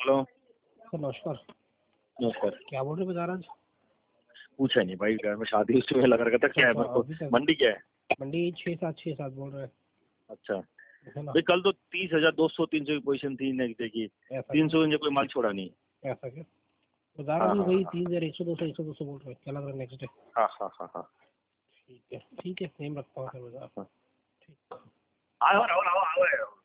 Hello sir नमस्कार। नमस्कार। क्या बोल रहे बाजार आज? पूछा नहीं भाई, घर में शादी उस में लगा रखा था। क्या है मेरे अभी को तक मंडी क्या है? मंडी 6-7 बोल रहे हैं, अच्छा है ना? भाई, कल तो 30,000 200 300 की पोजीशन थी नेक्स्ट डे की। ऐसा 300 ने कोई माल छोड़ा नहीं। ऐसा क्या बाजार हाँ अभी हाँ वही हाँ 3000 100 200 बोल रहे हैं, क्या लग रहा है नेक्स्ट डे? हाँ हाँ हाँ हाँ ठीक है सेम रखता हूँ सर बाजार। हाँ। ठीक। आओ आओ आओ आओ।